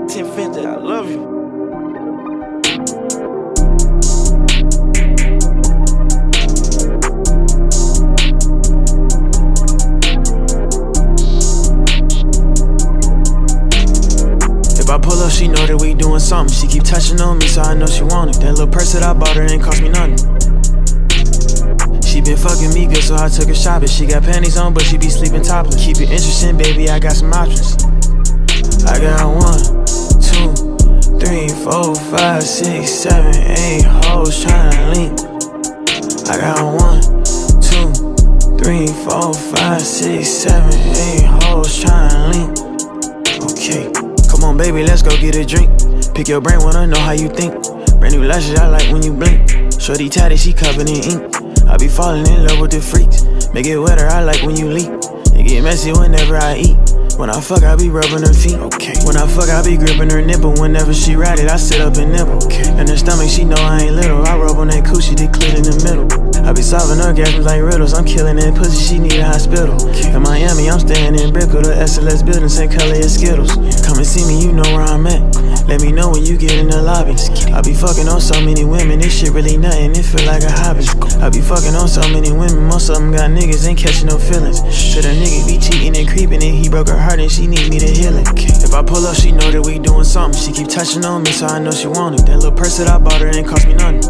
1050, I love you. If I pull up, she know that we doing something. She keep touching on me, so I know she want it. That little purse that I bought her ain't cost me nothing. She been fucking me good, so I took her shopping. She got panties on, but she be sleeping topless. Keep it interesting, baby, I got some options. I got 1, 2, 3, 4, 5, 6, 7, 8 hoes tryna link. I got 1, 2, 3, 4, 5, 6, 7, 8 hoes tryna link. Okay, come on, baby, let's go get a drink. Pick your brain, wanna know how you think. Brand new lashes, I like when you blink. Shorty tatty, she covered in ink. I be falling in love with the freaks. Make it wetter, I like when you leak. It get messy whenever I eat. When I fuck, I be rubbing her feet. Okay. When I fuck, I be gripping her nipple. Whenever she ride it, I sit up and nibble. Okay. And her stomach, she know I ain't little. I rub on that coochie, they clit in the middle. I be solving orgasms like riddles. I'm killing that pussy, she need a hospital. Okay. In Miami, I'm staying in Brickell, the SLS building, same color as Skittles. Come and see me, you know where I'm at. Let me know when you get in the lobby. I be fucking on so many women, this shit really nothing, it feel like a hobby. I be fucking on so many women, most of them got niggas, ain't catching no feelings. Said a nigga be cheating and creeping and he broke her heart and she need me to heal it. If I pull up, she know that we doing something. She keep touching on me, so I know she want it. That little purse that I bought her ain't cost me nothing.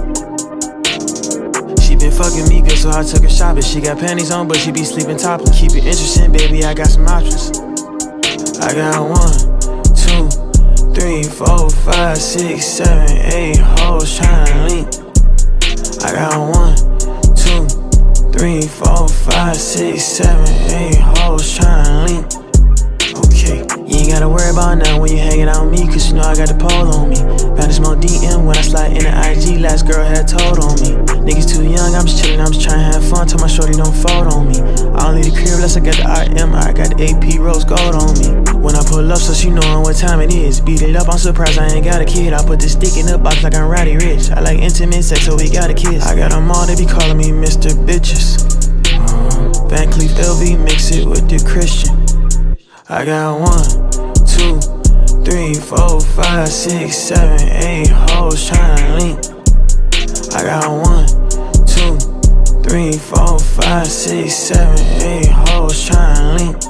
She been fucking me good, so I took her shopping. She got panties on, but she be sleeping topless. Keep it interesting, baby, I got some options. I got 1, 2, 3, 4, 5, 6, 7, 8 hoes tryna link. I got 1, 2, 3, 4, 5, 6, 7, 8 hoes tryna link. Okay, you ain't gotta worry about nothing when you hanging out with me, cause you know I got the pole on me. Bound to smoke DM when I slide in the IG, last girl had told on me. Niggas too young, I'm just chillin', I'm just tryna have fun, tell my shorty don't fold on me. I don't leave the crib unless I got the RM, I got the AP rose gold on me. When I pull up, so she knowin' what time it is. Beat it up, I'm surprised I ain't got a kid. I put the stick in the box like I'm Roddy Rich. I like intimate sex, so we got a kiss. I got them all, they be calling me Mr. Bitches. Van Cleef LV, mix it with the Christian. I got 1, 2, 3, 4, 5, 6, 7, 8 hoes tryna link. I got 1, 2, 3, 4, 5, 6, 7, 8 hoes tryna link.